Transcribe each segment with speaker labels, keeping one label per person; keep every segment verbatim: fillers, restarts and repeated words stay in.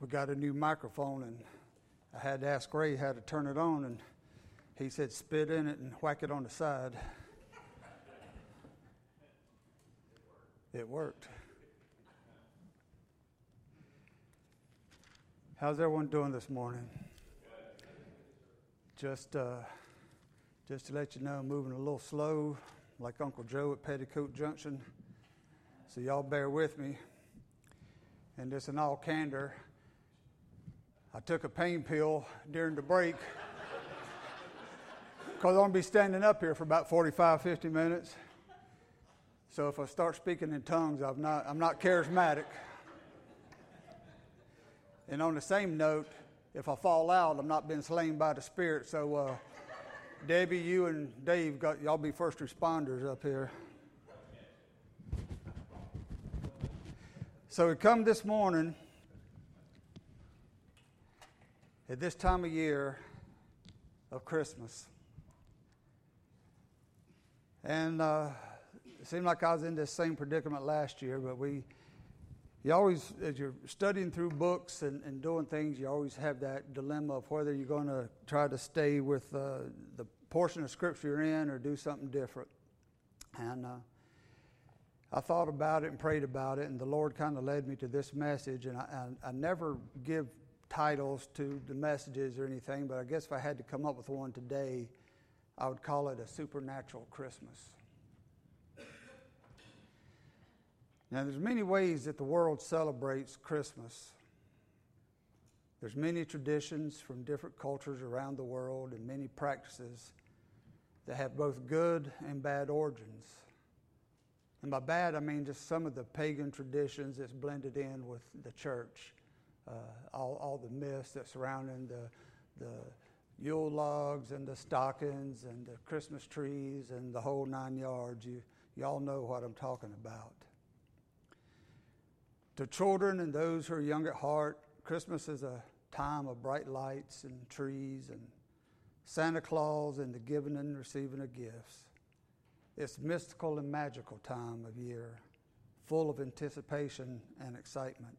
Speaker 1: got a new microphone, and I had to ask Ray how to turn it on, and he said spit in it and whack it on the side. It worked. How's everyone doing this morning? Just uh, just to let you know, I'm moving a little slow, like Uncle Joe at Petticoat Junction. So y'all bear with me. And just in all candor, I took a pain pill during the break because I'm going to be standing up here for about forty-five, fifty minutes. So if I start speaking in tongues, I'm not, I'm not charismatic. And on the same note, if I fall out, I'm not being slain by the Spirit. So uh, Debbie, you and Dave, got y'all be first responders up here. So we come this morning at this time of year of Christmas. And uh, it seemed like I was in this same predicament last year, but we, you always, as you're studying through books and, and doing things, you always have that dilemma of whether you're going to try to stay with uh, the portion of Scripture you're in or do something different. And uh, I thought about it and prayed about it, and the Lord kind of led me to this message. And I, I, I never give titles to the messages or anything, but I guess if I had to come up with one today, I would call it a supernatural Christmas. Now, there's many ways that the world celebrates Christmas. There's many traditions from different cultures around the world and many practices that have both good and bad origins. And by bad, I mean just some of the pagan traditions that's blended in with the church. Uh, all, all the myths that surrounding the, the Yule logs and the stockings and the Christmas trees and the whole nine yards. You, you all know what I'm talking about. To children and those who are young at heart, Christmas is a time of bright lights and trees and Santa Claus and the giving and receiving of gifts. It's a mystical and magical time of year, full of anticipation and excitement.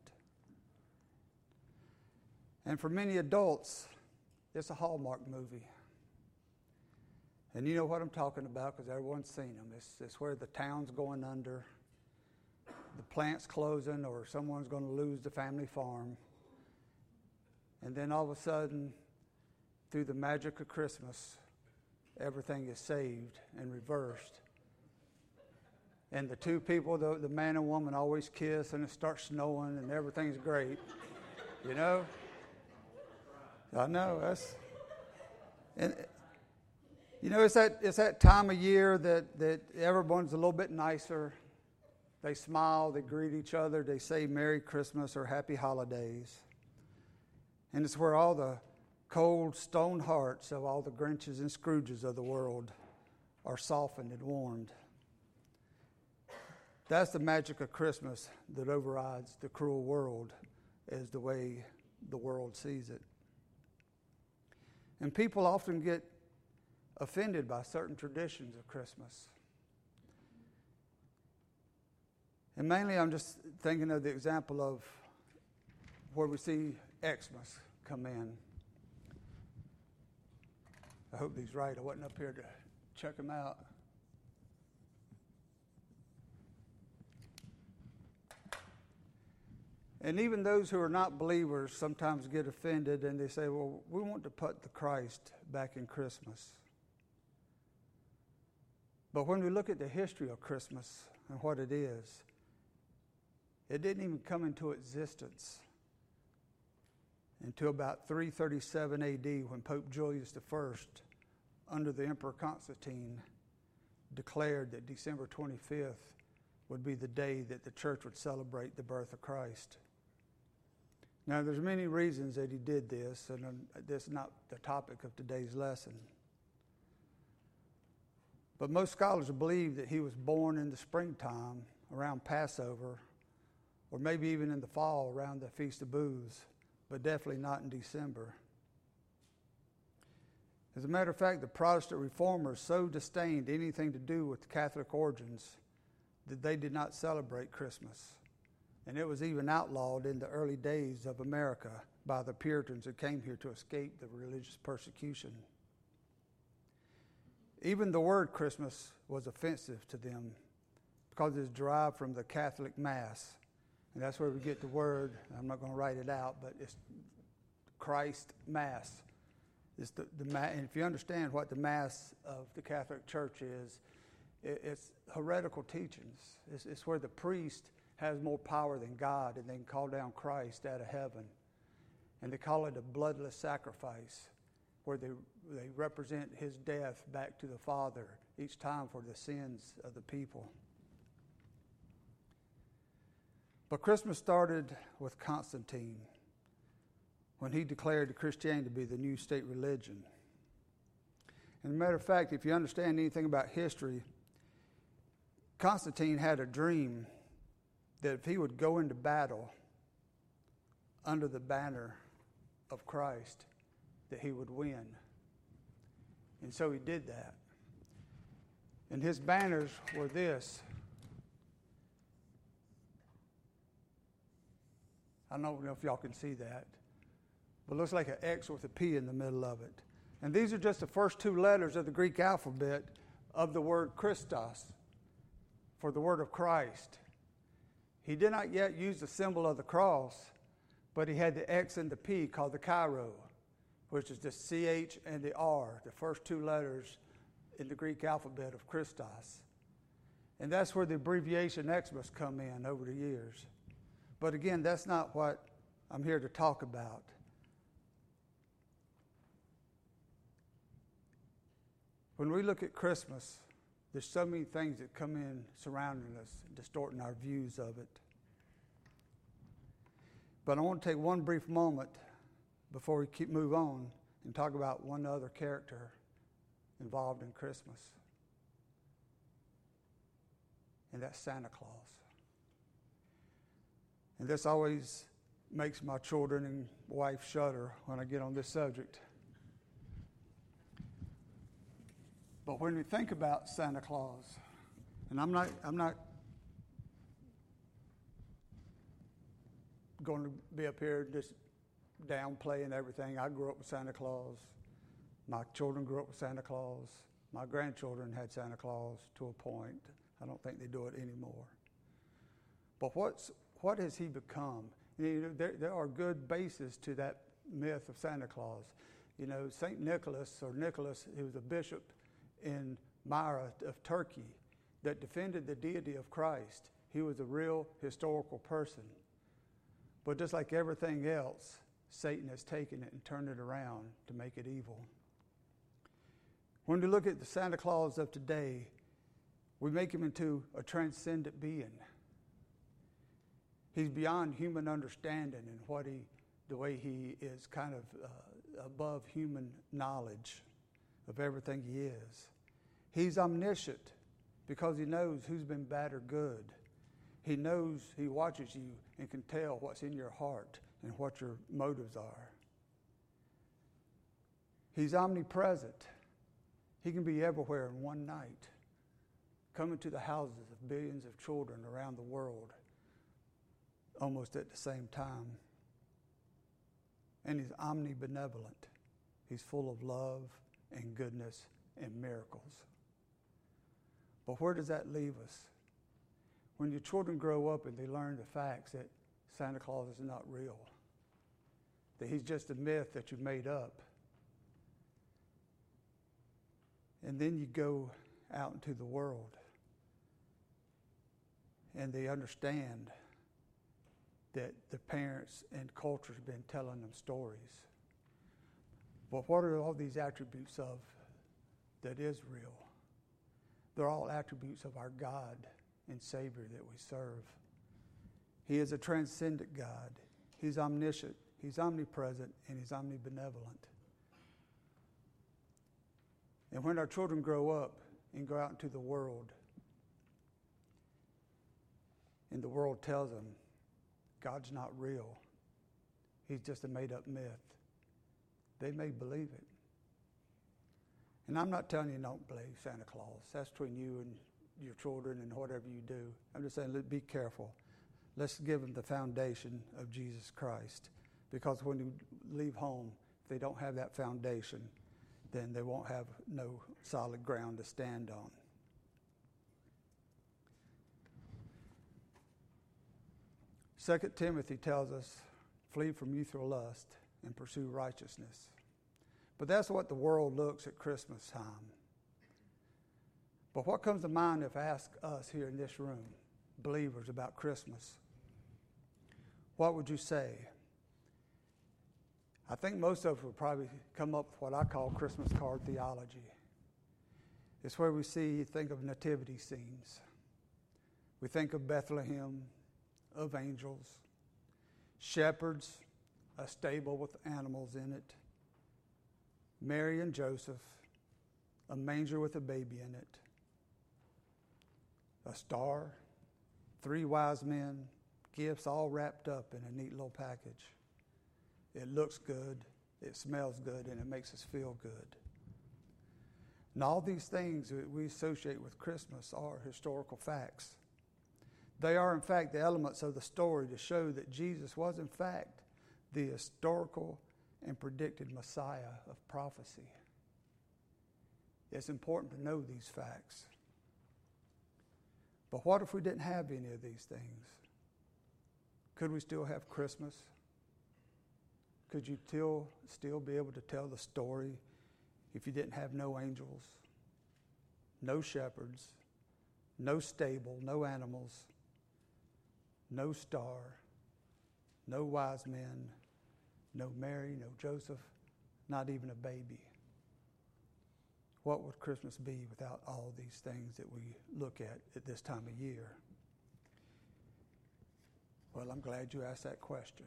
Speaker 1: And for many adults, it's a Hallmark movie. And you know what I'm talking about because everyone's seen them. It's, it's where the town's going under, the plant's closing, or someone's going to lose the family farm. And then all of a sudden, through the magic of Christmas, everything is saved and reversed. And the two people, the, the man and woman, always kiss, and it starts snowing, and everything's great. You know? I know, that's... And, you know, it's that it's that time of year that, that everyone's a little bit nicer. They smile, they greet each other, they say Merry Christmas or Happy Holidays. And it's where all the cold, stone hearts of all the Grinches and Scrooges of the world are softened and warmed. That's the magic of Christmas that overrides the cruel world as the way the world sees it. And people often get offended by certain traditions of Christmas. And mainly I'm just thinking of the example of where we see Xmas come in. I hope these right. I wasn't up here to check them out. And even those who are not believers sometimes get offended and they say, well, we want to put the Christ back in Christmas. But when we look at the history of Christmas and what it is, it didn't even come into existence until about three thirty-seven A D when Pope Julius the First, under the Emperor Constantine, declared that December twenty-fifth would be the day that the church would celebrate the birth of Christ. Now, there's many reasons that he did this, and um, this is not the topic of today's lesson. But most scholars believe that he was born in the springtime around Passover, or maybe even in the fall around the Feast of Booths, but definitely not in December. As a matter of fact, the Protestant reformers so disdained anything to do with Catholic origins that they did not celebrate Christmas And it was even outlawed in the early days of America by the Puritans who came here to escape the religious persecution. Even the word Christmas was offensive to them because it's derived from the Catholic Mass. And that's where we get the word, I'm not going to write it out, but it's Christ Mass. It's the, the and if you understand what the Mass of the Catholic Church is, it, it's heretical teachings. It's, it's where the priest has more power than God, and they can call down Christ out of heaven. And they call it a bloodless sacrifice, where they, they represent his death back to the Father each time for the sins of the people. But Christmas started with Constantine, when he declared Christianity to be the new state religion. And as a matter of fact, if you understand anything about history, Constantine had a dream that if he would go into battle under the banner of Christ, that he would win. And so he did that. And his banners were this. I don't know if y'all can see that, but it looks like an X with a P in the middle of it. And these are just the first two letters of the Greek alphabet of the word Christos, for the word of Christ. He did not yet use the symbol of the cross, but he had the X and the P called the Chi-Rho, which is the C H and the R, the first two letters in the Greek alphabet of Christos. And that's where the abbreviation Xmas come in over the years. But again, that's not what I'm here to talk about. When we look at Christmas, there's so many things that come in surrounding us, distorting our views of it. But I want to take one brief moment before we keep move on and talk about one other character involved in Christmas. And that's Santa Claus. And this always makes my children and wife shudder when I get on this subject. But when we think about Santa Claus, and I'm not I'm not going to be up here just downplaying everything. I grew up with Santa Claus. My children grew up with Santa Claus. My grandchildren had Santa Claus to a point. I don't think they do it anymore. But what's what has he become? You know, there, there are good bases to that myth of Santa Claus. You know, Saint Nicholas, or Nicholas, he was a bishop in Myra of Turkey that defended the deity of Christ. He was a real historical person. But just like everything else, Satan has taken it and turned it around to make it evil. When we look at the Santa Claus of today, we make him into a transcendent being. He's beyond human understanding in what he, the way he is kind of uh, above human knowledge of everything he is. He's omniscient because he knows who's been bad or good. He knows, he watches you and can tell what's in your heart and what your motives are. He's omnipresent. He can be everywhere in one night, coming to the houses of billions of children around the world almost at the same time. And he's omnibenevolent. He's full of love and goodness and miracles. But where does that leave us? When your children grow up and they learn the facts that Santa Claus is not real, that he's just a myth that you made up, and then you go out into the world and they understand that the parents and culture have been telling them stories. But what are all these attributes of that is real? They're all attributes of our God and Savior that we serve. He is a transcendent God. He's omniscient, he's omnipresent, and he's omnibenevolent. And when our children grow up and go out into the world, and the world tells them God's not real, he's just a made-up myth, they may believe it. And I'm not telling you don't believe Santa Claus. That's between you and your children and whatever you do. I'm just saying, be careful. let's give them the foundation of Jesus Christ. Because when you leave home, if they don't have that foundation, then they won't have no solid ground to stand on. Second Timothy tells us, flee from youthful lust and pursue righteousness. But that's what the world looks at Christmas time. But what comes to mind if I ask us here in this room, believers, about Christmas? What would you say? I think most of us would probably come up with what I call Christmas card theology. It's where we see, think of nativity scenes. We think of Bethlehem, of angels, shepherds, a stable with animals in it, Mary and Joseph, a manger with a baby in it, a star, three wise men, gifts all wrapped up in a neat little package. It looks good, it smells good, and it makes us feel good. And all these things that we associate with Christmas are historical facts. They are, in fact, the elements of the story to show that Jesus was, in fact, the historical and predicted Messiah of prophecy. It's important to know these facts. But what if we didn't have any of these things? Could we still have Christmas? Could you still, still be able to tell the story if you didn't have no angels, no shepherds, no stable, no animals, no star, no wise men, no Mary, no Joseph, not even a baby? What would Christmas be without all these things that we look at at this time of year? Well, I'm glad you asked that question.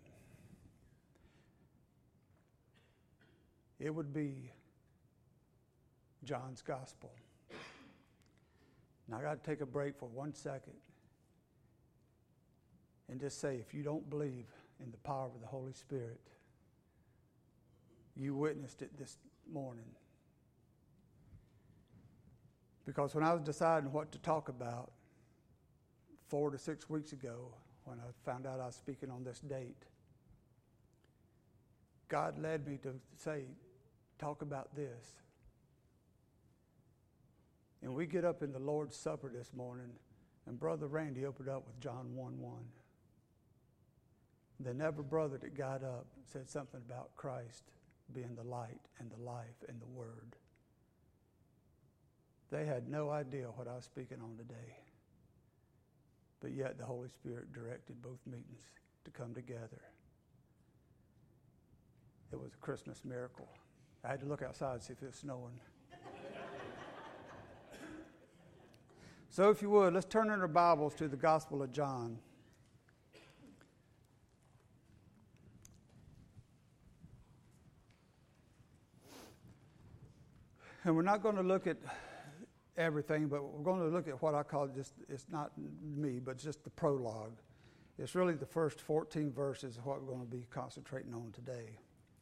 Speaker 1: It would be John's Gospel. Now, I got to take a break for one second and just say, if you don't believe in the power of the Holy Spirit, you witnessed it this morning. Because when I was deciding what to talk about four to six weeks ago, when I found out I was speaking on this date, God led me to say, talk about this. And we get up in the Lord's Supper this morning, and Brother Randy opened up with John one one. The never brother that got up said something about Christ being the light and the life and the Word. They had no idea what I was speaking on today. But yet the Holy Spirit directed both meetings to come together. It was a Christmas miracle. I had to look outside to see if it was snowing. So if you would, let's turn in our Bibles to the Gospel of John. And we're not going to look at everything, but we're going to look at what I call just, it's not me, but just the prologue. It's really the first fourteen verses of what we're going to be concentrating on today.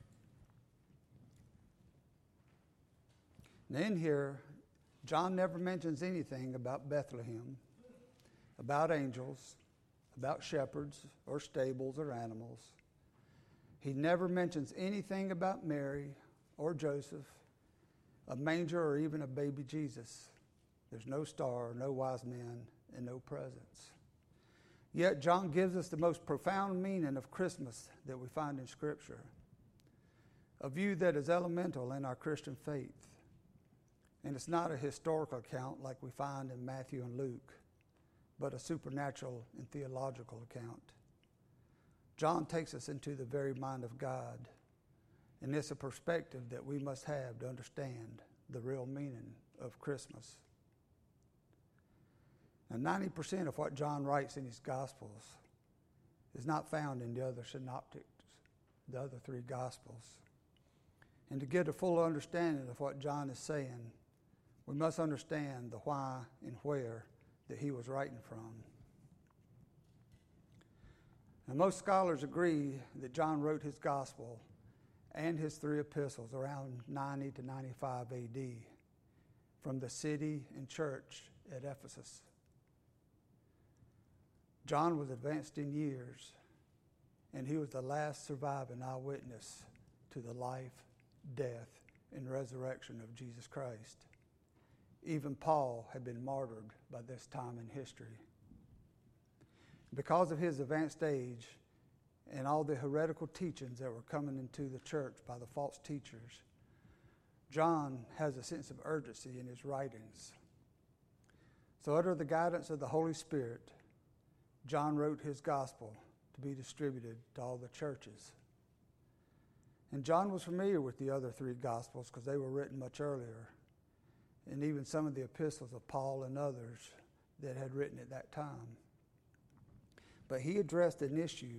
Speaker 1: And in here, John never mentions anything about Bethlehem, about angels, about shepherds or stables or animals. He never mentions anything about Mary or Joseph, a manger, or even a baby Jesus. There's no star, no wise men, and no presents. Yet John gives us the most profound meaning of Christmas that we find in Scripture, a view that is elemental in our Christian faith. And it's not a historical account like we find in Matthew and Luke, but a supernatural and theological account. John takes us into the very mind of God, and it's a perspective that we must have to understand the real meaning of Christmas. Now, ninety percent of what John writes in his Gospels is not found in the other synoptics, the other three Gospels. And to get a full understanding of what John is saying, we must understand the why and where that he was writing from. And most scholars agree that John wrote his Gospel and his three epistles around ninety to ninety-five A D from the city and church at Ephesus. John was advanced in years, and he was the last surviving eyewitness to the life, death, and resurrection of Jesus Christ. Even Paul had been martyred by this time in history. Because of his advanced age and all the heretical teachings that were coming into the church by the false teachers, John has a sense of urgency in his writings. So under the guidance of the Holy Spirit, John wrote his gospel to be distributed to all the churches. And John was familiar with the other three gospels because they were written much earlier, and even some of the epistles of Paul and others that had written at that time. But he addressed an issue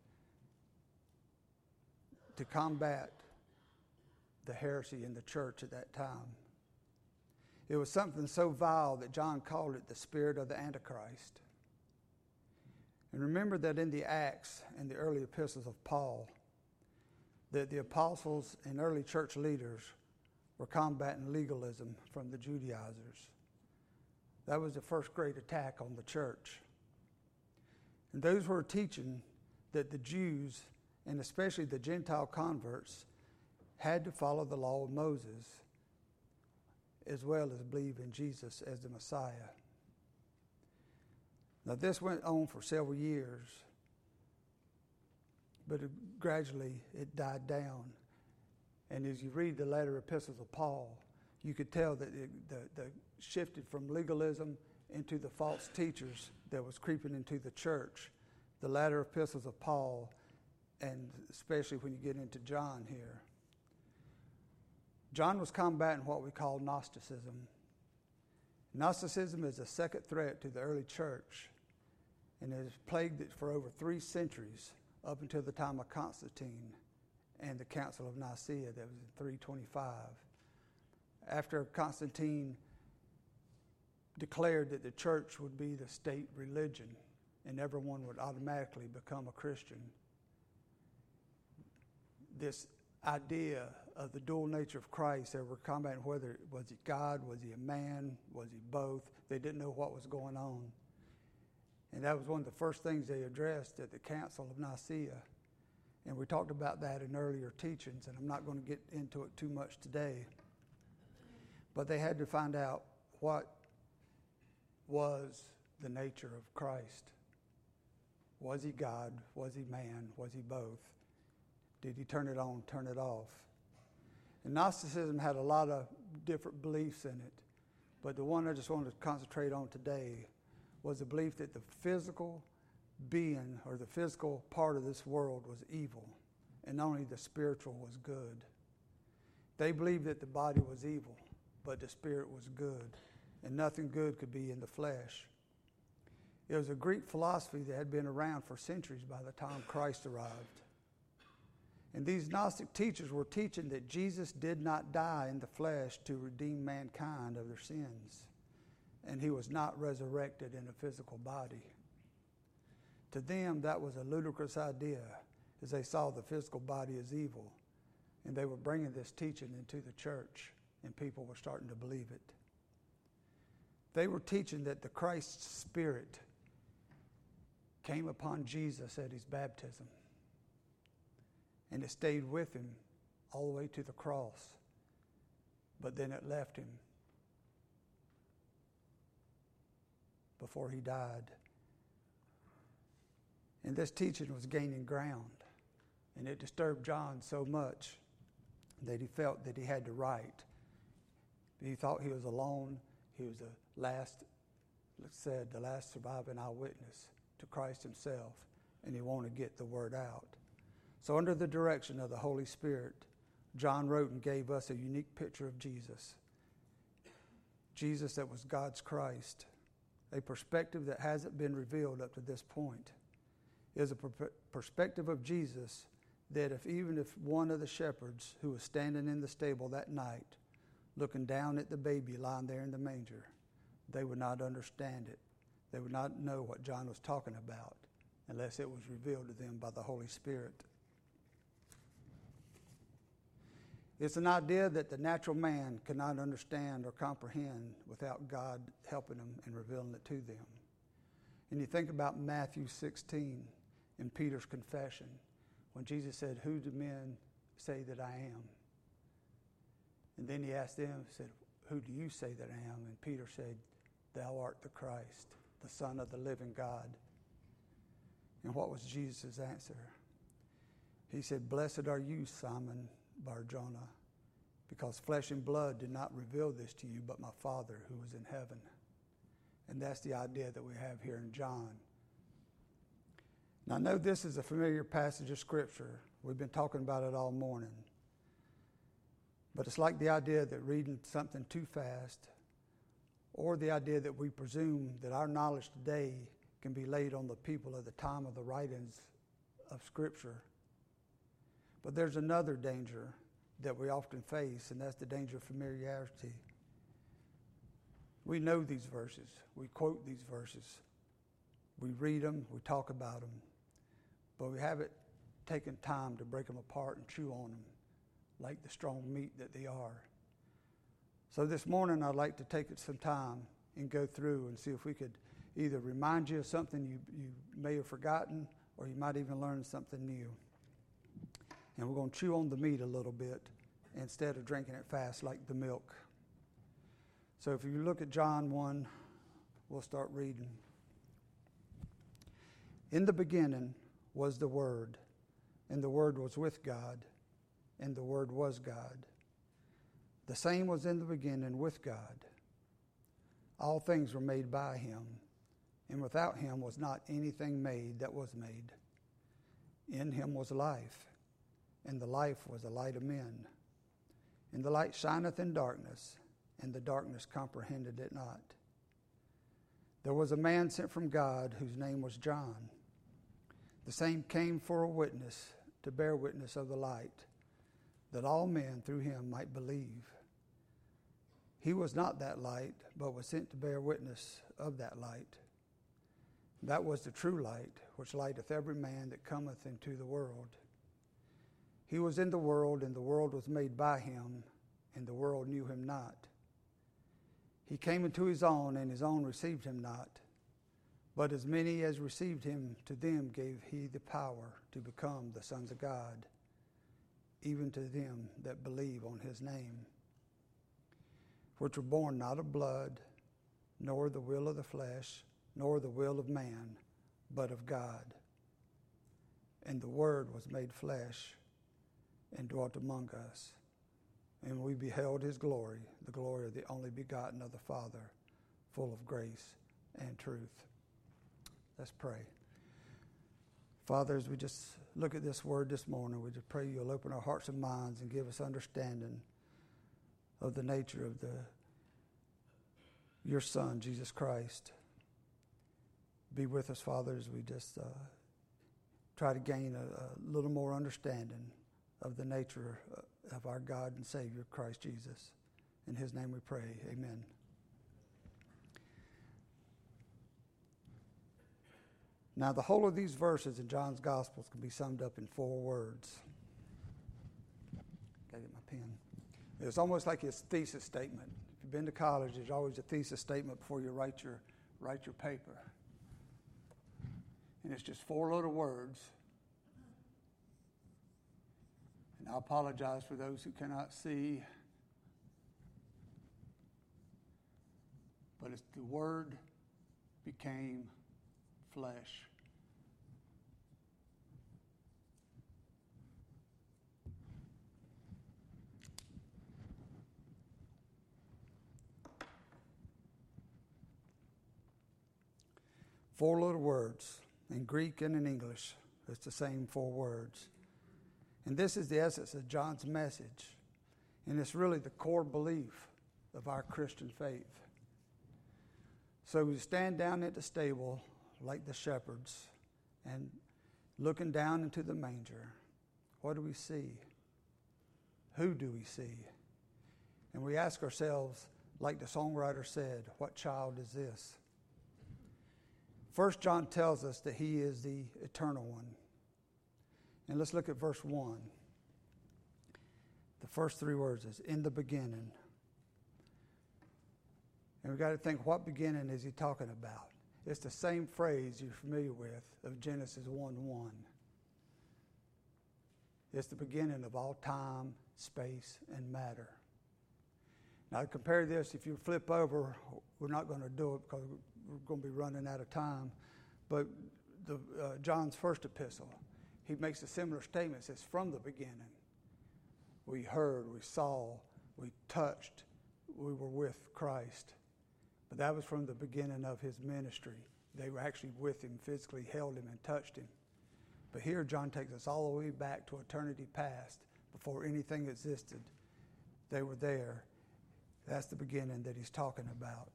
Speaker 1: to combat the heresy in the church at that time. It was something so vile that John called it the spirit of the Antichrist. And remember that in the Acts and the early epistles of Paul, that the apostles and early church leaders were combating legalism from the Judaizers. That was the first great attack on the church. And those were teaching that the Jews, and especially the Gentile converts, had to follow the law of Moses as well as believe in Jesus as the Messiah. Now this went on for several years, but it, gradually it died down. And as you read the latter epistles of Paul, you could tell that it the, the shifted from legalism into the false teachers that was creeping into the church. The latter epistles of Paul, and especially when you get into John here. John was combating what we call Gnosticism. Gnosticism is a second threat to the early church, and it has plagued it for over three centuries, up until the time of Constantine and the Council of Nicaea that was in three twenty-five. After Constantine declared that the church would be the state religion and everyone would automatically become a Christian, this idea of the dual nature of Christ, they were combating whether, was he God, was he a man, was he both? They didn't know what was going on. And that was one of the first things they addressed at the Council of Nicaea. And we talked about that in earlier teachings, and I'm not going to get into it too much today. But they had to find out what was the nature of Christ. Was he God? Was he man? Was he both? Did he turn it on, turn it off? And Gnosticism had a lot of different beliefs in it, but the one I just wanted to concentrate on today was the belief that the physical being or the physical part of this world was evil, and only the spiritual was good. They believed that the body was evil, but the spirit was good, and nothing good could be in the flesh. It was a Greek philosophy that had been around for centuries by the time Christ arrived. And these Gnostic teachers were teaching that Jesus did not die in the flesh to redeem mankind of their sins, and he was not resurrected in a physical body. To them, that was a ludicrous idea, as they saw the physical body as evil, and they were bringing this teaching into the church, and people were starting to believe it. They were teaching that the Christ's Spirit came upon Jesus at his baptism, and it stayed with him all the way to the cross, but then it left him before he died. And this teaching was gaining ground, and it disturbed John so much that he felt that he had to write. He thought he was alone. He was the last, let's said, the last surviving eyewitness to Christ himself, and he wanted to get the word out. So under the direction of the Holy Spirit, John wrote and gave us a unique picture of Jesus. Jesus that was God's Christ, a perspective that hasn't been revealed up to this point. It is a per- perspective of Jesus that if even if one of the shepherds who was standing in the stable that night, looking down at the baby lying there in the manger, they would not understand it. They would not know what John was talking about unless it was revealed to them by the Holy Spirit. It's an idea that the natural man cannot understand or comprehend without God helping them and revealing it to them. And you think about Matthew sixteen in Peter's confession when Jesus said, "Who do men say that I am?" And then he asked them, said, "Who do you say that I am?" And Peter said, "Thou art the Christ, the Son of the living God." And what was Jesus' answer? He said, "Blessed are you, Simon Bar-Jonah, because flesh and blood did not reveal this to you, but my Father who is in heaven." And that's the idea that we have here in John. Now, I know this is a familiar passage of Scripture. We've been talking about it all morning. But it's like the idea that reading something too fast, or the idea that we presume that our knowledge today can be laid on the people at the time of the writings of Scripture. But there's another danger that we often face, and that's the danger of familiarity. We know these verses. We quote these verses. We read them. We talk about them. But we haven't taken time to break them apart and chew on them like the strong meat that they are. So this morning I'd like to take some time and go through and see if we could either remind you of something you, you may have forgotten, or you might even learn something new. And we're going to chew on the meat a little bit instead of drinking it fast like the milk. So if you look at John one, we'll start reading. In the beginning was the Word, and the Word was with God, and the Word was God. The same was in the beginning with God. All things were made by him, and without him was not anything made that was made. In him was life, and the life was the light of men. And the light shineth in darkness, and the darkness comprehended it not. There was a man sent from God whose name was John. The same came for a witness, to bear witness of the light, that all men through him might believe. He was not that light, but was sent to bear witness of that light. That was the true light, which lighteth every man that cometh into the world. He was in the world, and the world was made by him, and the world knew him not. He came into his own, and his own received him not. But as many as received him, to them gave he the power to become the sons of God, even to them that believe on his name, which were born not of blood, nor the will of the flesh, nor the will of man, but of God. And the Word was made flesh and dwelt among us. And we beheld his glory, the glory of the only begotten of the Father, full of grace and truth. Let's pray. Father, as we just look at this word this morning, we just pray you'll open our hearts and minds and give us understanding of the nature of the your Son, Jesus Christ. Be with us, Father, as we just uh, try to gain a, a little more understanding of the nature of our God and Savior, Christ Jesus. In his name we pray, amen. Now, the whole of these verses in John's Gospels can be summed up in four words. Gotta get my pen. It's almost like his thesis statement. If you've been to college, there's always a thesis statement before you write your write your paper. And it's just four little words. And I apologize for those who cannot see. But it's the Word became flesh. Four little words. In Greek and in English, it's the same four words. And this is the essence of John's message. And it's really the core belief of our Christian faith. So we stand down at the stable like the shepherds and looking down into the manger. What do we see? Who do we see? And we ask ourselves, like the songwriter said, what child is this? First John tells us that he is the eternal one. And let's look at verse one. The first three words is, in the beginning. And we've got to think, what beginning is he talking about? It's the same phrase you're familiar with of Genesis one one. It's the beginning of all time, space, and matter. Now, to compare this, if you flip over, we're not going to do it because we're going to be running out of time, but the, uh, John's first epistle, he makes a similar statement. It says, from the beginning, we heard, we saw, we touched, we were with Christ. But that was from the beginning of his ministry. They were actually with him, physically held him and touched him. But here John takes us all the way back to eternity past, before anything existed. They were there. That's the beginning that he's talking about.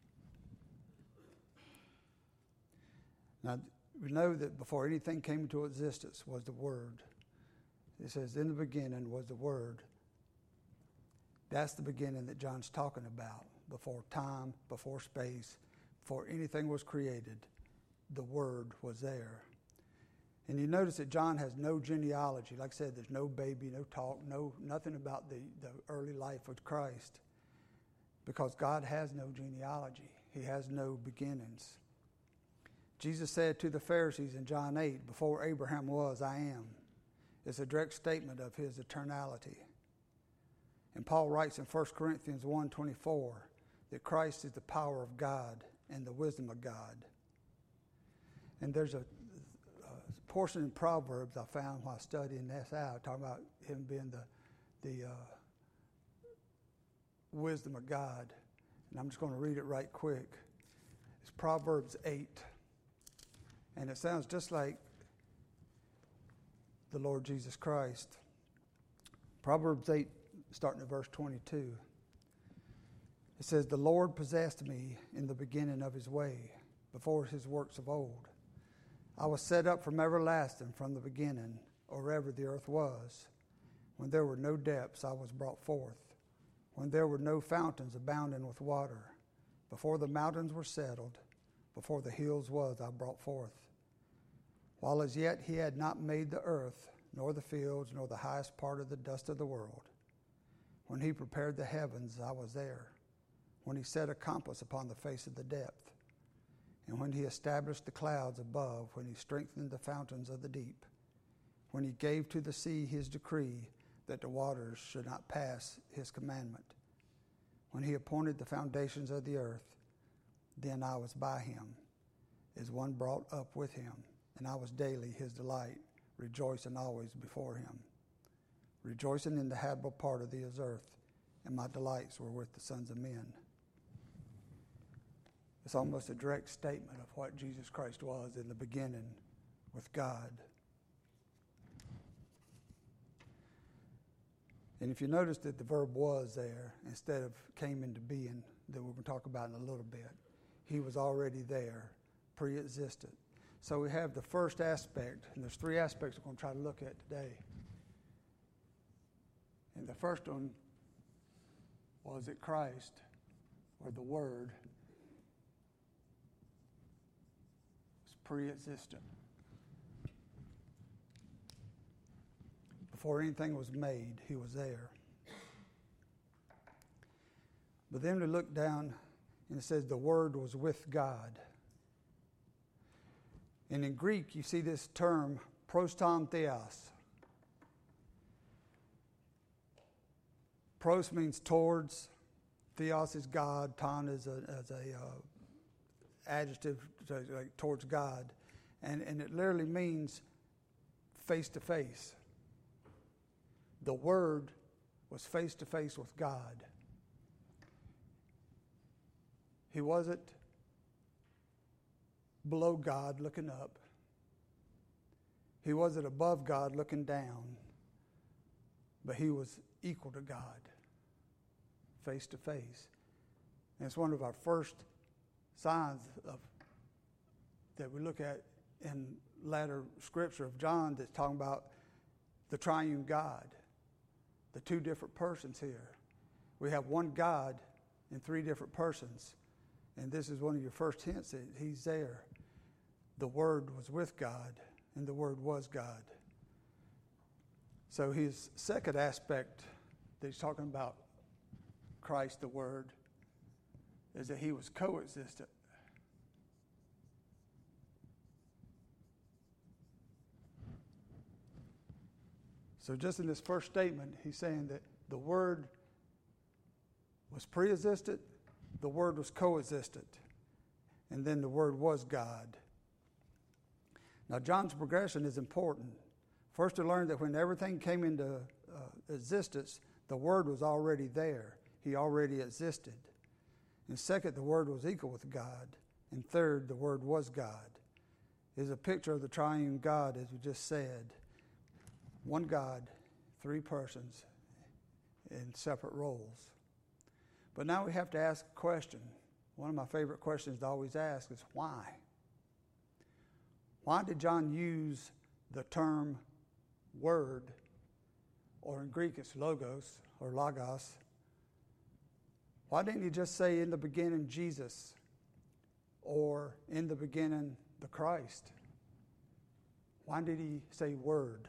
Speaker 1: Now, we know that before anything came into existence was the Word. It says, in the beginning was the Word. That's the beginning that John's talking about. Before time, before space, before anything was created, the Word was there. And you notice that John has no genealogy. Like I said, there's no baby, no talk, no nothing about the, the early life of Christ. Because God has no genealogy. He has no beginnings. Jesus said to the Pharisees in John eight, before Abraham was, I am. It's a direct statement of his eternality. And Paul writes in First Corinthians one twenty-four that Christ is the power of God and the wisdom of God. And there's a, a portion in Proverbs I found while studying this out, talking about him being the, the uh, wisdom of God. And I'm just going to read it right quick. It's Proverbs eight. And it sounds just like the Lord Jesus Christ. Proverbs eight, starting at verse twenty-two. It says, the Lord possessed me in the beginning of his way, before his works of old. I was set up from everlasting, from the beginning, or ever the earth was. When there were no depths, I was brought forth. When there were no fountains abounding with water. Before the mountains were settled, before the hills was, I brought forth. While as yet he had not made the earth, nor the fields, nor the highest part of the dust of the world. When he prepared the heavens, I was there. When he set a compass upon the face of the depth. And when he established the clouds above, when he strengthened the fountains of the deep. When he gave to the sea his decree, that the waters should not pass his commandment. When he appointed the foundations of the earth, then I was by him, as one brought up with him, and I was daily his delight, rejoicing always before him. Rejoicing in the habitable part of the earth, and my delights were with the sons of men. It's almost a direct statement of what Jesus Christ was in the beginning with God. And if you notice that the verb was there instead of came into being, that we're going to talk about in a little bit, he was already there, pre-existent. So we have the first aspect, and there's three aspects we're going to try to look at today. And the first one was that Christ, or the Word, was pre-existent. Before anything was made, he was there. But then we look down, and it says the Word was with God. And in Greek, you see this term, proston theos. Pros means towards. Theos is God. Ton is a, as a uh, adjective like, towards God. And, and it literally means face to face. The Word was face to face with God. He wasn't below God looking up. He wasn't above God looking down. But he was equal to God, face to face. And it's one of our first signs of that we look at in latter scripture of John that's talking about the triune God. The two different persons here. We have one God in three different persons. And this is one of your first hints that he's there. The Word was with God, and the Word was God. So his second aspect that he's talking about, Christ the Word, is that he was coexistent. So just in this first statement, he's saying that the Word was pre-existent, the Word was co-existent, and then the Word was God. Now, John's progression is important. First, to learn that when everything came into uh, existence, the Word was already there. He already existed. And second, the Word was equal with God. And third, the Word was God. It is a picture of the triune God, as we just said. One God, three persons in separate roles. But now we have to ask a question. One of my favorite questions to always ask is why? Why did John use the term word, or in Greek it's logos or logos? Why didn't he just say in the beginning Jesus, or in the beginning the Christ? Why did he say word?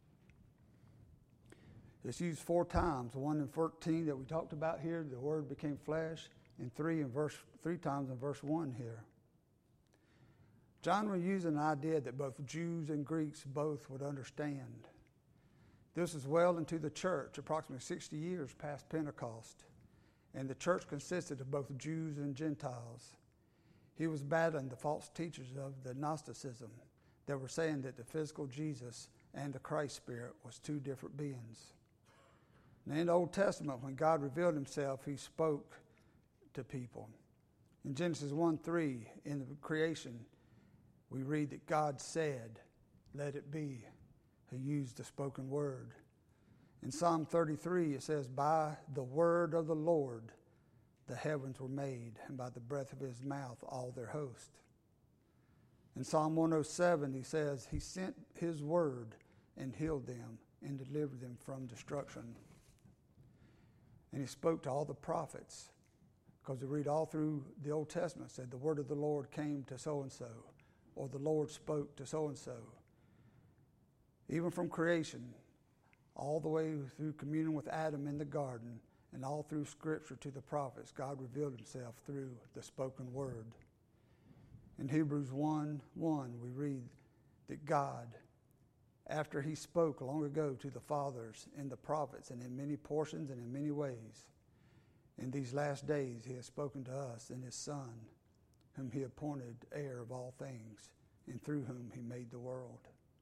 Speaker 1: It's used four times. One in thirteen that we talked about here, the Word became flesh, and three in verse three times in verse one here. John was using an idea that both Jews and Greeks both would understand. This was well into the church, approximately sixty years past Pentecost, and the church consisted of both Jews and Gentiles. He was battling the false teachers of the Gnosticism that were saying that the physical Jesus and the Christ Spirit was two different beings. Now, in the Old Testament, when God revealed himself, he spoke to people. In Genesis one three, in the creation, we read that God said, "Let it be." He used the spoken word. In Psalm thirty-three, it says, "By the word of the Lord the heavens were made, and by the breath of his mouth all their host." In Psalm one oh seven, he says, "He sent his word and healed them and delivered them from destruction." And he spoke to all the prophets, because we read all through the Old Testament, said the word of the Lord came to so-and-so, or the Lord spoke to so-and-so. Even from creation, all the way through communion with Adam in the garden, and all through Scripture to the prophets, God revealed himself through the spoken word. In Hebrews one one, we read that God, after he spoke long ago to the fathers and the prophets, and in many portions and in many ways, in these last days he has spoken to us in his Son, whom he appointed heir of all things, and through whom he made the world.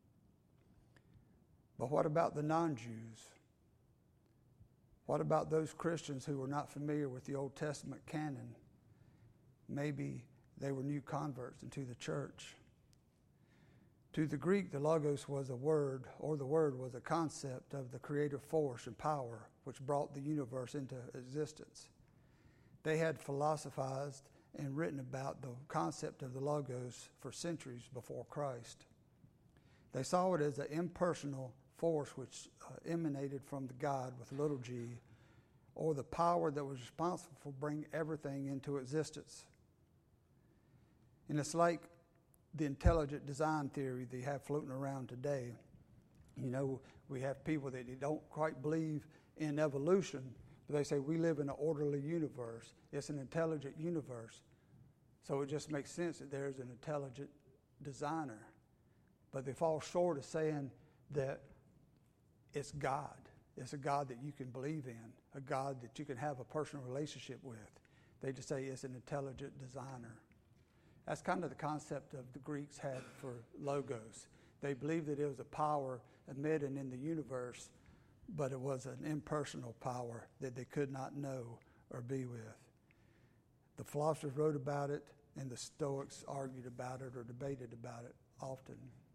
Speaker 1: But what about the non-Jews? What about those Christians who were not familiar with the Old Testament canon? Maybe they were new converts into the church. To the Greek, the Logos was a word, or the word was a concept of the creative force and power which brought the universe into existence. They had philosophized and written about the concept of the Logos for centuries before Christ. They saw it as an impersonal force which uh, emanated from the God with little g, or the power that was responsible for bringing everything into existence. And it's like the intelligent design theory they have floating around today. You know, we have people that don't quite believe in evolution, but they say we live in an orderly universe. It's an intelligent universe. So it just makes sense that there's an intelligent designer. But they fall short of saying that it's God. It's a God that you can believe in, a God that you can have a personal relationship with. They just say it's an intelligent designer. That's kind of the concept of the Greeks had for logos. They believed that it was a power emitting in the universe, but it was an impersonal power that they could not know or be with. The philosophers wrote about it, and the Stoics argued about it or debated about it often.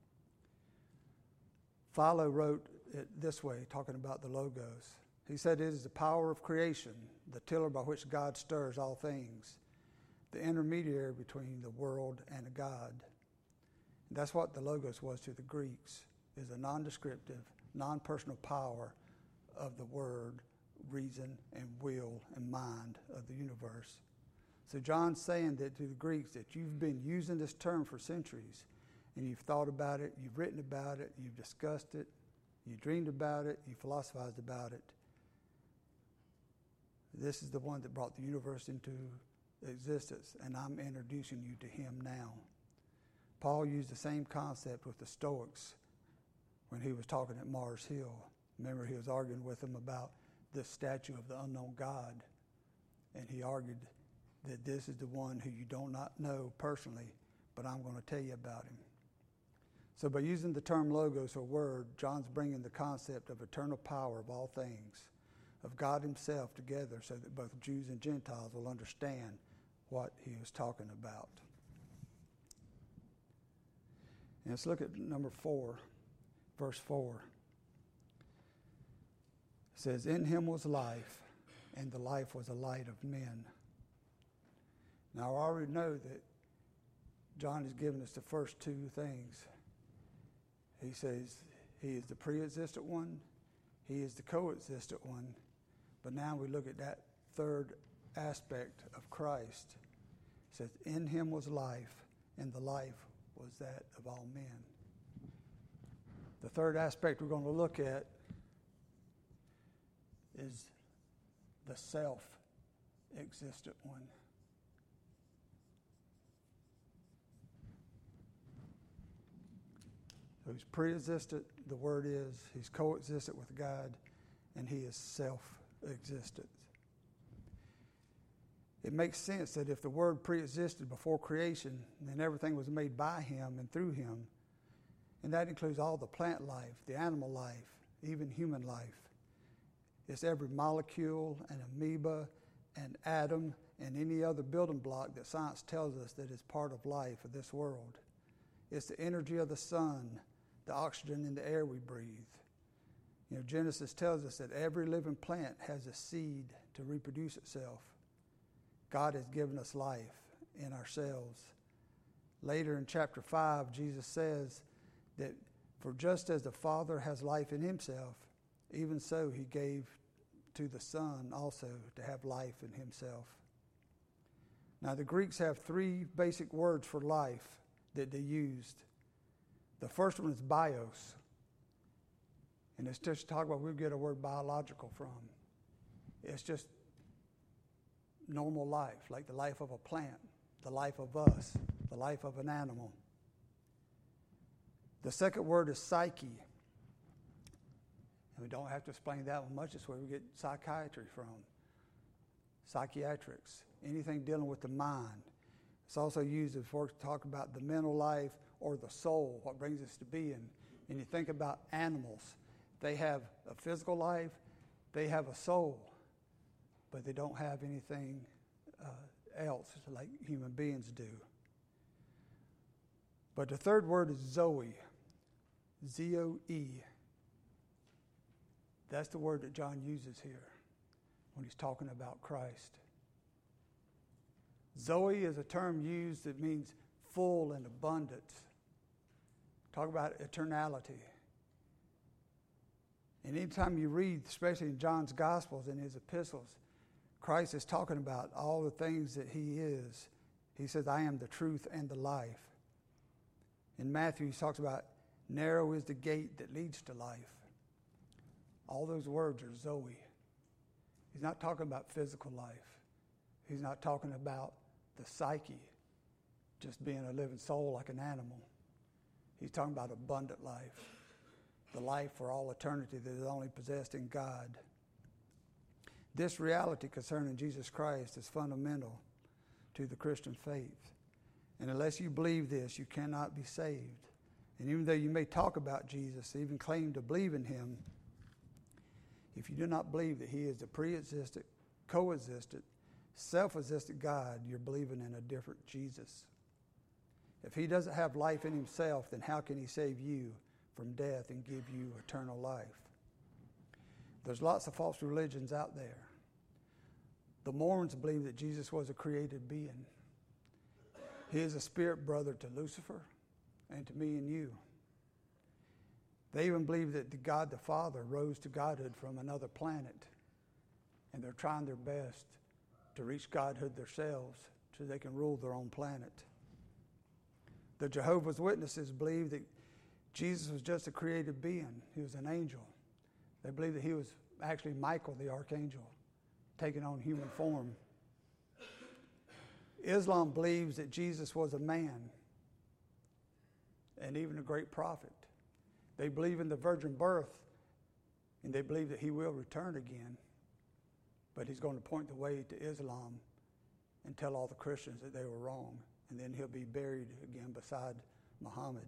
Speaker 1: Philo wrote it this way, talking about the Logos. He said, "It is the power of creation, the tiller by which God stirs all things, the intermediary between the world and a God." And that's what the Logos was to the Greeks, is a non-descriptive, non-personal power of the word, reason, and will and mind of the universe. So John's saying that to the Greeks that you've been using this term for centuries, and you've thought about it, you've written about it, you've discussed it, you dreamed about it, you philosophized about it. This is the one that brought the universe into existence, and I'm introducing you to him now. Paul used the same concept with the Stoics when he was talking at Mars Hill. Remember, he was arguing with them about this statue of the unknown God. And he argued that this is the one who you do not know personally, but I'm going to tell you about him. So by using the term logos or word, John's bringing the concept of eternal power of all things, of God himself together so that both Jews and Gentiles will understand what he was talking about. And let's look at number four, verse four. It says, in him was life, and the life was the light of men. Now I already know that John has given us the first two things. He says he is the pre-existent one, he is the co-existent one, but now we look at that third aspect of Christ. It says, in him was life, and the life was that of all men. The third aspect we're going to look at is the self-existent one. So he's pre-existent, the word is, he's co-existent with God, and he is self-existent. It makes sense that if the word pre-existed before creation, then everything was made by him and through him, and that includes all the plant life, the animal life, even human life. It's every molecule and amoeba and atom and any other building block that science tells us that is part of life of this world. It's the energy of the sun, the oxygen in the air we breathe. You know, Genesis tells us that every living plant has a seed to reproduce itself. God has given us life in ourselves. Later in chapter five, Jesus says that for just as the Father has life in himself, even so he gave to the Son also to have life in himself. Now the Greeks have three basic words for life that they used. The first one is bios. And it's just talk about where we get our word biological from. It's just normal life, like the life of a plant, the life of us, the life of an animal. The second word is psyche. And we don't have to explain that one much. It's where we get psychiatry from. Psychiatrics, anything dealing with the mind. It's also used as for talk about the mental life or the soul, what brings us to being. And you think about animals. They have a physical life, they have a soul, but they don't have anything uh, else like human beings do. But the third word is Zoe, Z O E. That's the word that John uses here when he's talking about Christ. Zoe is a term used that means full and abundance. Talk about eternality. And anytime you read, especially in John's Gospels and his epistles, Christ is talking about all the things that he is. He says, I am the truth and the life. In Matthew, he talks about narrow is the gate that leads to life. All those words are Zoe. He's not talking about physical life. He's not talking about the psyche, just being a living soul like an animal. He's talking about abundant life, the life for all eternity that is only possessed in God. This reality concerning Jesus Christ is fundamental to the Christian faith. And unless you believe this, you cannot be saved. And even though you may talk about Jesus, even claim to believe in him, if you do not believe that he is the pre-existent, co-existent, self-existent God, you're believing in a different Jesus. If he doesn't have life in himself, then how can he save you from death and give you eternal life? There's lots of false religions out there. The Mormons believe that Jesus was a created being. He is a spirit brother to Lucifer and to me and you. They even believe that the God the Father rose to godhood from another planet, and they're trying their best to reach godhood themselves so they can rule their own planet. The Jehovah's Witnesses believe that Jesus was just a created being. He was an angel. They believe that he was actually Michael, the archangel, taking on human form. Islam believes that Jesus was a man and even a great prophet. They believe in the virgin birth And they believe that he will return again, but he's going to point the way to Islam and tell all the Christians that they were wrong. And then he'll be buried again beside Muhammad.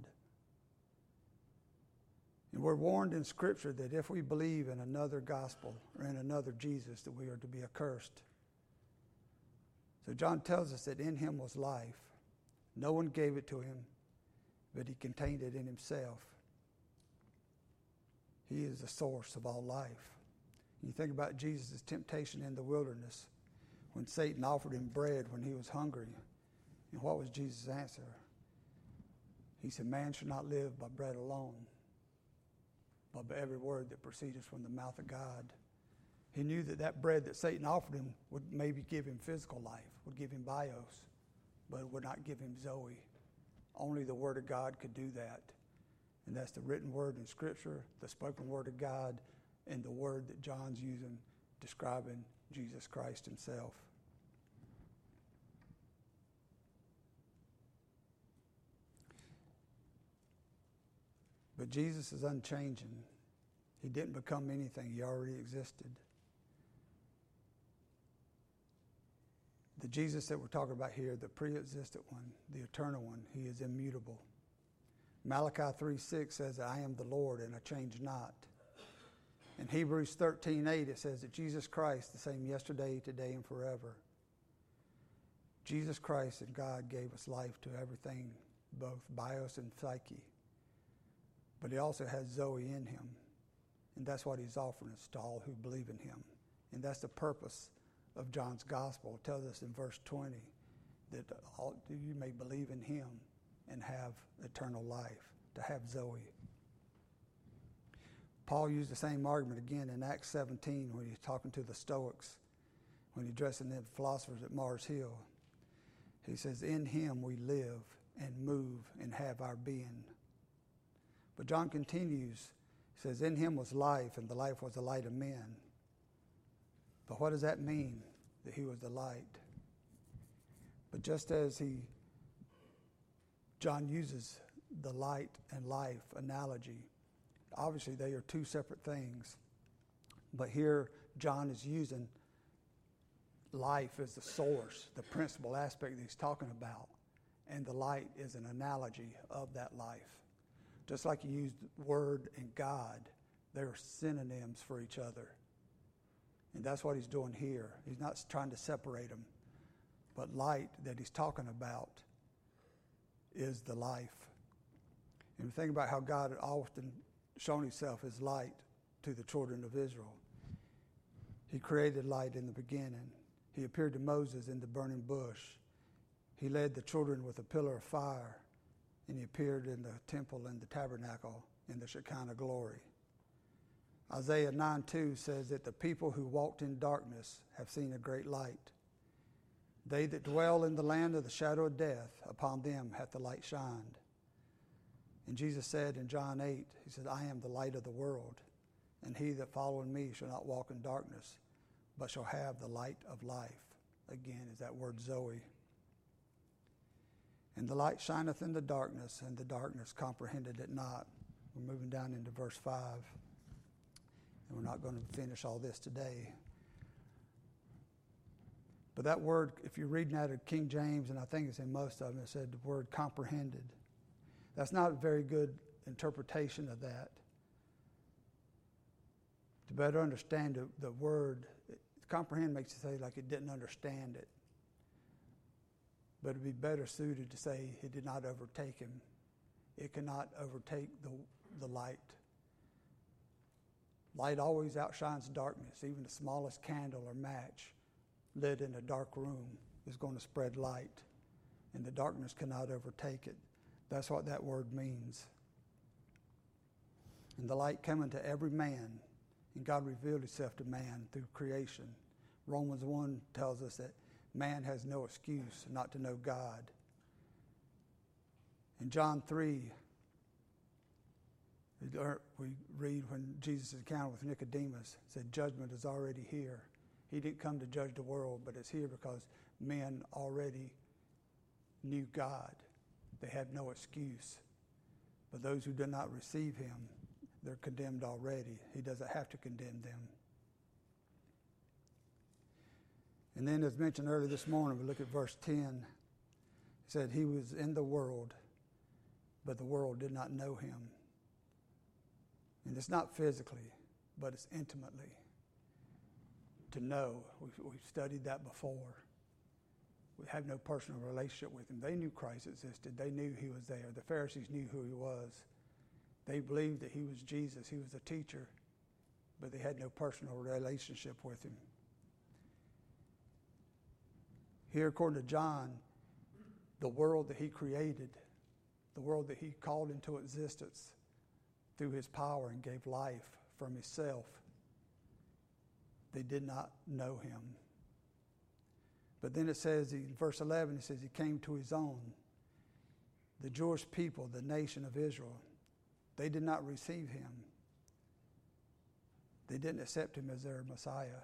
Speaker 1: And we're warned in Scripture that if we believe in another gospel or in another Jesus, that we are to be accursed. So John tells us that in him was life. No one gave it to him, but he contained it in himself. He is the source of all life. You think about Jesus' temptation in the wilderness when Satan offered him bread when he was hungry. And what was Jesus' answer? He said, man shall not live by bread alone, but by every word that proceeds from the mouth of God. He knew that that bread that Satan offered him would maybe give him physical life, would give him bios, but it would not give him Zoe. Only the Word of God could do that. And that's the written word in Scripture, the spoken word of God, and the word that John's using describing Jesus Christ himself. But Jesus is unchanging. He didn't become anything. He already existed. The Jesus that we're talking about here, the pre-existent one, the eternal one, he is immutable. Malachi three six says, I am the Lord and I change not. In Hebrews thirteen eight, it says that Jesus Christ, the same yesterday, today, and forever. Jesus Christ and God gave us life to everything, both bios and psyche. But he also has Zoe in him. And that's what he's offering us to all who believe in him. And that's the purpose of John's gospel. It tells us in verse twenty that all, you may believe in him and have eternal life, to have Zoe. Paul used the same argument again in Acts seventeen when he's talking to the Stoics, when he's addressing the philosophers at Mars Hill. He says, in him we live and move and have our being. But John continues, he says, in him was life, and the life was the light of men. But what does that mean, that he was the light? But just as he, John uses the light and life analogy, obviously they are two separate things. But here John is using life as the source, the principal aspect that he's talking about. And the light is an analogy of that life. Just like he used word and God, they're synonyms for each other. And that's what he's doing here. He's not trying to separate them. But light that he's talking about is the life. And think about how God had often shown himself as light to the children of Israel. He created light in the beginning. He appeared to Moses in the burning bush. He led the children with a pillar of fire. And he appeared in the temple and the tabernacle in the Shekinah glory. Isaiah nine two says that the people who walked in darkness have seen a great light. They that dwell in the land of the shadow of death, upon them hath the light shined. And Jesus said in John eight, he said, I am the light of the world, and he that followeth me shall not walk in darkness, but shall have the light of life. Again, is that word Zoe. And the light shineth in the darkness, and the darkness comprehended it not. We're moving down into verse five. And we're not going to finish all this today. But that word, if you're reading out of King James, and I think it's in most of them, it said the word comprehended. That's not a very good interpretation of that. To better understand the, the word, it, comprehend makes it say like it didn't understand it. But it'd be better suited to say it did not overtake him. It cannot overtake the, the light. Light always outshines darkness. Even the smallest candle or match lit in a dark room is going to spread light, and the darkness cannot overtake it. That's what that word means. And the light coming to every man, and God revealed himself to man through creation. Romans one tells us that man has no excuse not to know God. In John three, we read when Jesus' encounter with Nicodemus said judgment is already here. He didn't come to judge the world, but it's here because men already knew God. They had no excuse. But those who did not receive him, They're condemned already. He doesn't have to condemn them. And then, as mentioned earlier this morning, we look at verse ten. He said, he was in the world, but the world did not know him. And it's not physically, but it's intimately. To know. We've, we've studied that before. We have no personal relationship with him. They knew Christ existed. They knew he was there. The Pharisees knew who he was. They believed that he was Jesus. He was a teacher, but they had no personal relationship with him. Here, according to John, the world that he created, the world that he called into existence through his power and gave life from himself, they did not know him. But then it says in verse eleven, it says he came to his own. The Jewish people, the nation of Israel, they did not receive him. They didn't accept him as their Messiah.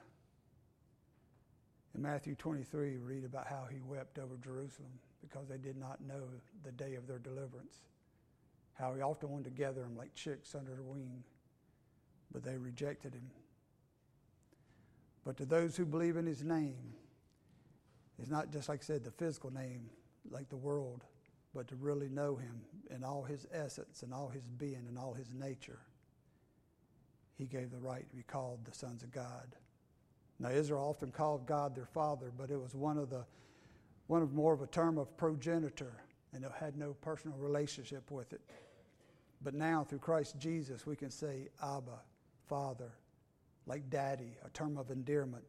Speaker 1: In Matthew twenty-three, we read about how he wept over Jerusalem because they did not know the day of their deliverance. How he often wanted to gather them like chicks under their wing, but they rejected him. But to those who believe in his name, it's not just, like I said, the physical name, like the world, but to really know him in all his essence and all his being and all his nature. He gave the right to be called the sons of God. Now, Israel often called God their father, but it was one of the, one of more of a term of progenitor, and it had no personal relationship with it. But now, through Christ Jesus, we can say Abba, Father, like daddy, a term of endearment.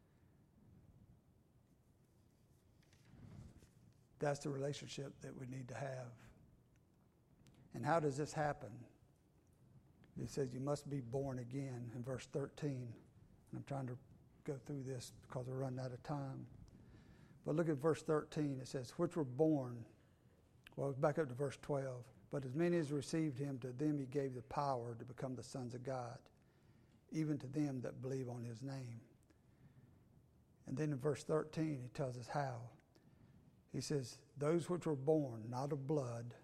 Speaker 1: That's the relationship that we need to have. And how does this happen? It says you must be born again in verse thirteen. And I'm trying to go through this because we're running out of time. But look at verse thirteen. It says, which were born. Well, back up to verse twelve. But as many as received him, to them he gave the power to become the sons of God, even to them that believe on his name. And then in verse thirteen, he tells us how. He says, those which were born, not of blood.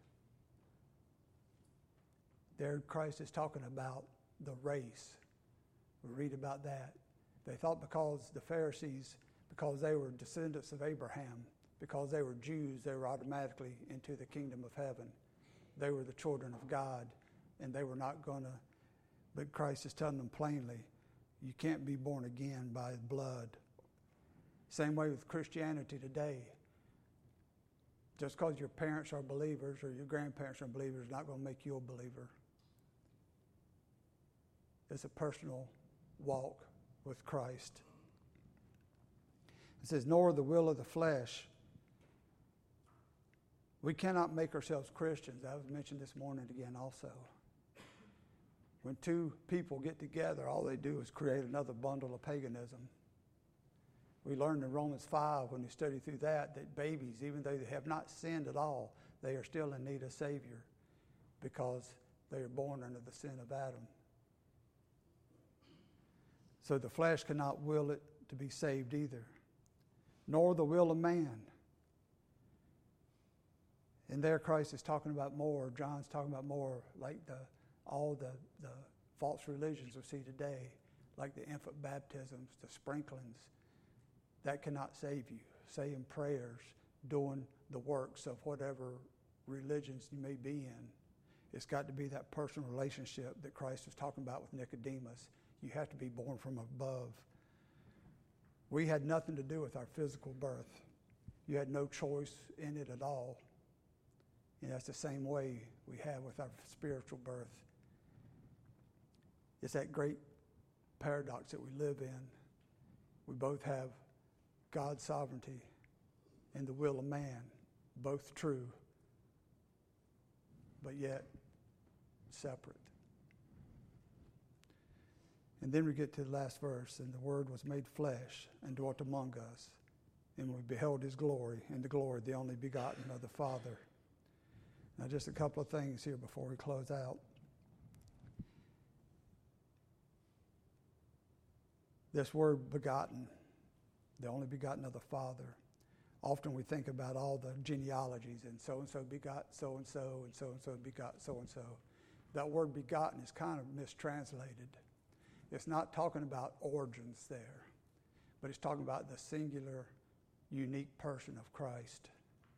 Speaker 1: There Christ is talking about the race. We read about that. They thought because the Pharisees, because they were descendants of Abraham, because they were Jews, they were automatically into the kingdom of heaven. They were the children of God, and they were not going to. But Christ is telling them plainly, you can't be born again by blood. Same way with Christianity today. Just because your parents are believers or your grandparents are believers is not going to make you a believer. It's a personal walk with Christ. It says, nor the will of the flesh. We cannot make ourselves Christians. That was mentioned this morning again also. When two people get together, all they do is create another bundle of paganism. We learned in Romans five, when we study through that, that babies, even though they have not sinned at all, they are still in need of a Savior because they are born under the sin of Adam. So the flesh cannot will it to be saved either, nor the will of man. And there Christ is talking about more, John's talking about more, like the all the, the false religions we see today, like the infant baptisms, the sprinklings. That cannot save you. Saying prayers, doing the works of whatever religions you may be in. It's got to be that personal relationship that Christ was talking about with Nicodemus. You have to be born from above. We had nothing to do with our physical birth. You had no choice in it at all. And that's the same way we have with our spiritual birth. It's that great paradox that we live in. We both have God's sovereignty and the will of man, both true, but yet separate. And then we get to the last verse, and the Word was made flesh and dwelt among us, and we beheld his glory, and the glory of the only begotten of the Father. Now just a couple of things here before we close out. This word begotten, the only begotten of the Father. Often we think about all the genealogies and so-and-so begot so-and-so and so-and-so begot so-and-so. That word begotten is kind of mistranslated. It's not talking about origins there, but it's talking about the singular, unique person of Christ.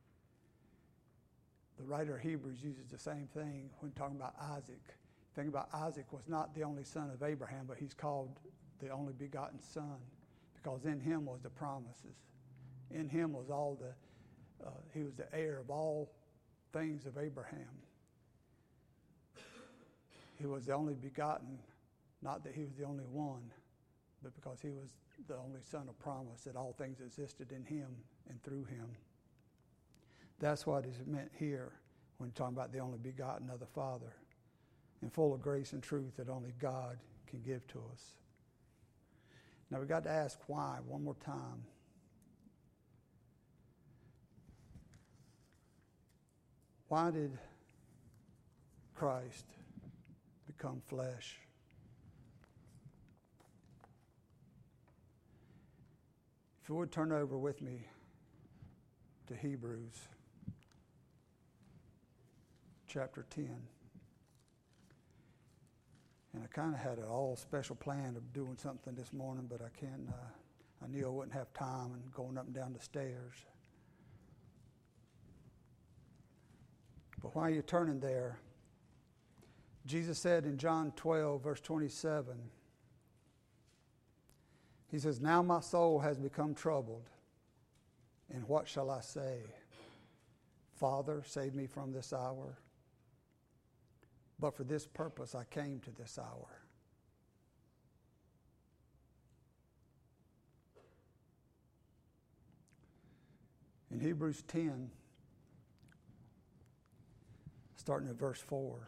Speaker 1: The writer of Hebrews uses the same thing when talking about Isaac. Think about Isaac was not the only son of Abraham, but he's called the only begotten son because in him was the promises. In him was all the, uh, he was the heir of all things of Abraham. He was the only begotten, not that he was the only one, but because he was the only son of promise, that all things existed in him and through him. That's what is meant here when talking about the only begotten of the Father, and full of grace and truth that only God can give to us. Now we've got to ask why one more time. Why did Christ become flesh? If you would turn over with me to Hebrews chapter ten. And I kind of had an all special plan of doing something this morning, but I can't, uh, I knew I wouldn't have time and going up and down the stairs. But while you're turning there, Jesus said in John twelve, verse twenty-seven, he says, "Now my soul has become troubled, and what shall I say? Father, save me from this hour. But for this purpose I came to this hour." In Hebrews ten, starting at verse four,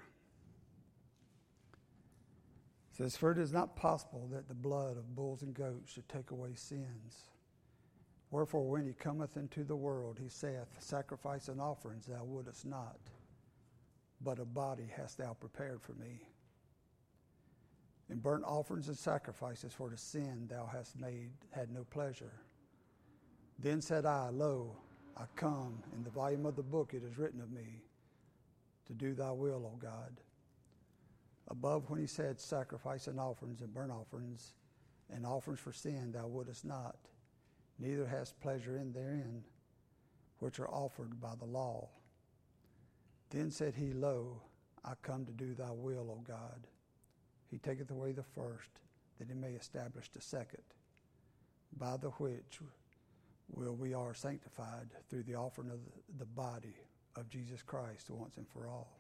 Speaker 1: it says, "For it is not possible that the blood of bulls and goats should take away sins. Wherefore when he cometh into the world, he saith, Sacrifice and offerings thou wouldest not, but a body hast thou prepared for me. In burnt offerings and sacrifices for the sin thou hast made had no pleasure. Then said I, Lo, I come, in the volume of the book it is written of me, to do thy will, O God. Above when he said, Sacrifice and offerings and burnt offerings and offerings for sin thou wouldest not, neither hast pleasure in therein, which are offered by the law. Then said he, Lo, I come to do thy will, O God. He taketh away the first, that he may establish the second, by the which will we are sanctified through the offering of the body of Jesus Christ once and for all."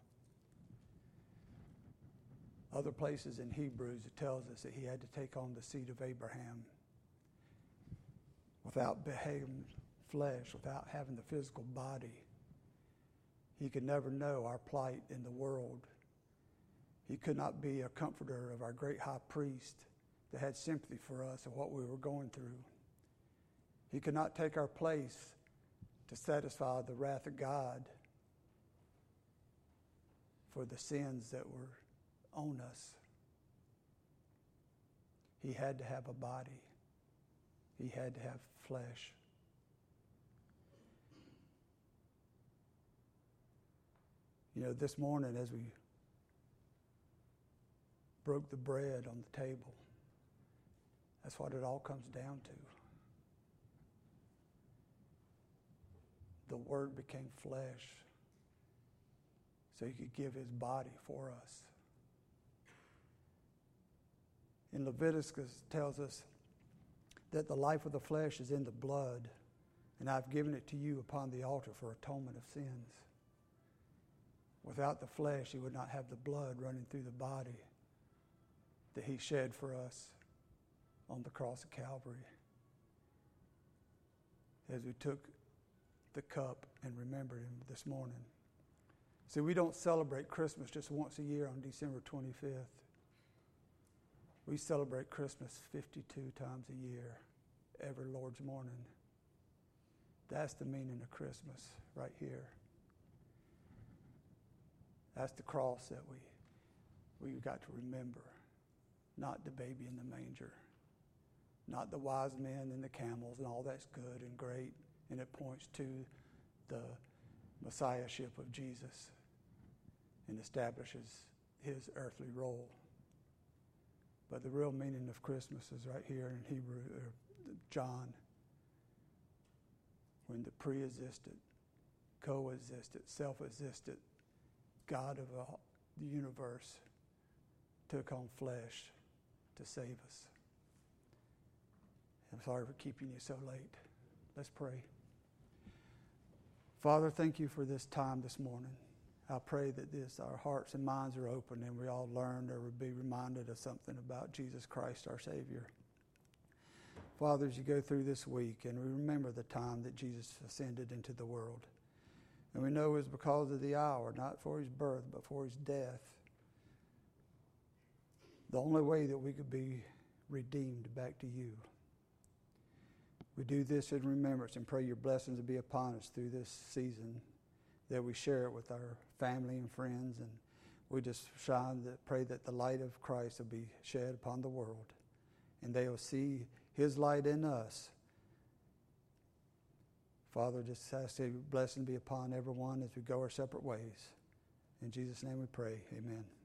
Speaker 1: Other places in Hebrews it tells us that he had to take on the seed of Abraham without behaving flesh, without having the physical body. He could never know our plight in the world. He could not be a comforter of our great high priest that had sympathy for us and what we were going through. He could not take our place to satisfy the wrath of God for the sins that were on us. He had to have a body. He had to have flesh. You know, this morning as we broke the bread on the table, that's what it all comes down to. The Word became flesh so he could give his body for us. In Leviticus it tells us that the life of the flesh is in the blood, and I've given it to you upon the altar for atonement of sins. Without the flesh, he would not have the blood running through the body that he shed for us on the cross of Calvary. As we took the cup and remembered him this morning. See, we don't celebrate Christmas just once a year on December twenty-fifth. We celebrate Christmas fifty-two times a year, every Lord's morning. That's the meaning of Christmas right here. That's the cross that we we've got to remember. Not the baby in the manger. Not the wise men and the camels and all that's good and great, and it points to the messiahship of Jesus and establishes his earthly role. But the real meaning of Christmas is right here in Hebrew, or John, when the pre-existed, co-existed, self-existed God of all, the universe took on flesh to save us. I'm sorry for keeping you so late. Let's pray. Father, thank you for this time this morning. I pray that this, our hearts and minds are open and we all learn or be reminded of something about Jesus Christ, our Savior. Father, as you go through this week and we remember the time that Jesus ascended into the world. And we know it was because of the hour, not for his birth, but for his death. The only way that we could be redeemed back to you. We do this in remembrance and pray your blessings to be upon us through this season, that we share it with our family and friends, and we just shine that, pray that the light of Christ will be shed upon the world, and they will see his light in us. Father, just ask your blessing be upon everyone as we go our separate ways. In Jesus' name we pray, amen.